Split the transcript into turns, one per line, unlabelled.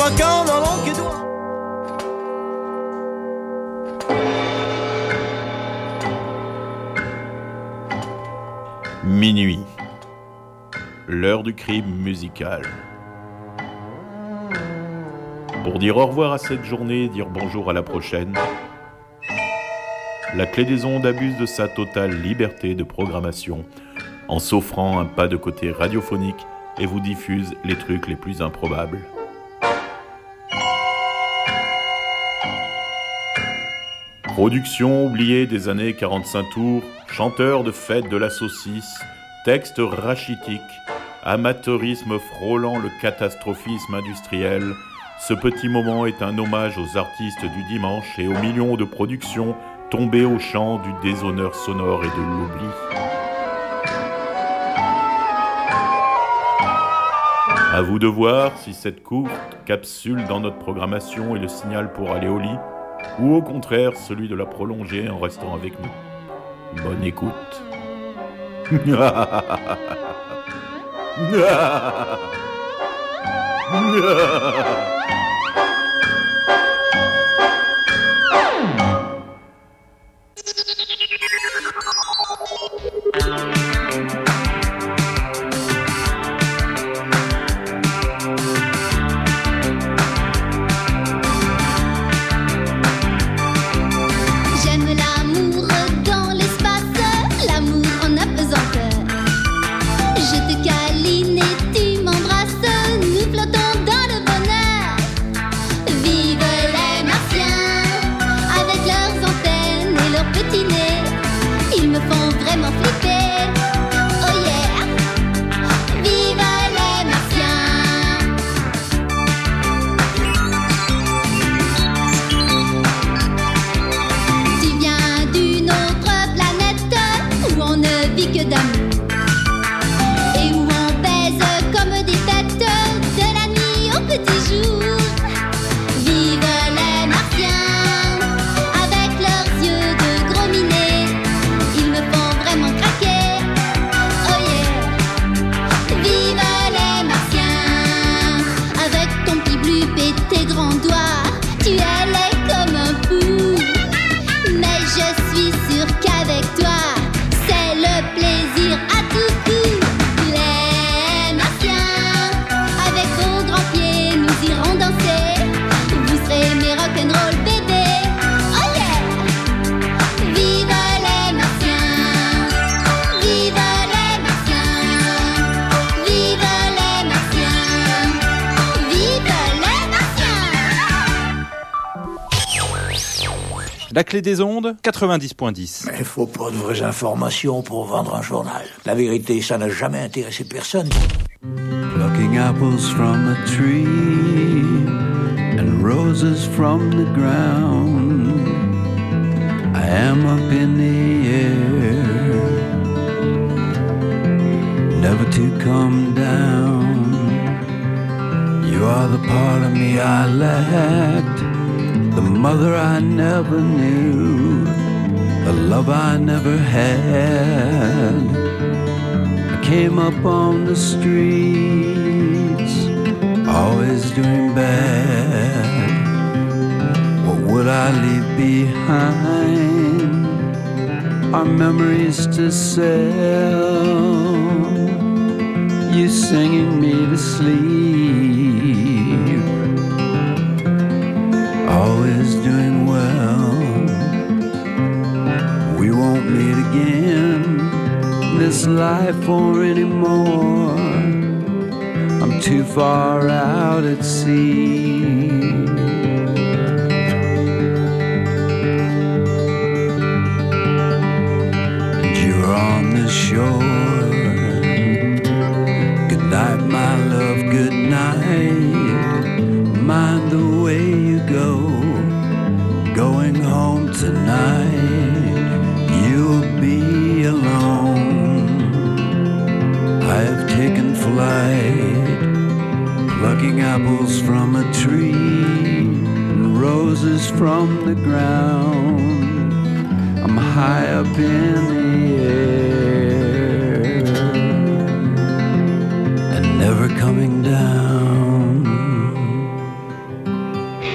bacan dans l'enquêtoir.
Minuit. L'heure du crime musical. Pour dire au revoir à cette journée et dire bonjour à la prochaine, la Clé des Ondes abuse de sa totale liberté de programmation en s'offrant un pas de côté radiophonique et vous diffuse les trucs les plus improbables. Production oubliée des années 45 tours, chanteur de fête de la saucisse, texte rachitique, amateurisme frôlant le catastrophisme industriel, ce petit moment est un hommage aux artistes du dimanche et aux millions de productions tombées au champ du déshonneur sonore et de l'oubli. À vous de voir si cette courte capsule dans notre programmation est le signal pour aller au lit, ou au contraire celui de la prolonger en restant avec nous. Bonne écoute.
La Clé des Ondes, 90.10.
Mais il faut pas de vraies informations pour vendre un journal. La vérité, ça n'a jamais intéressé personne.
Plucking apples from a tree and roses from the ground. I am up in the air, never to come down. You are the part of me I lacked, the mother I never knew, the love I never had. I came up on the streets, always doing bad. What would I leave behind? Our memories to sell, you singing me to sleep, always doing well. We won't meet again, this life or anymore. I'm too far out at sea. And you're on the shore. Good night, my love, good night. Mind the way you go, going home tonight. You'll be alone. I have taken flight, plucking apples from a tree and roses from the ground. I'm high up in the air and never coming down.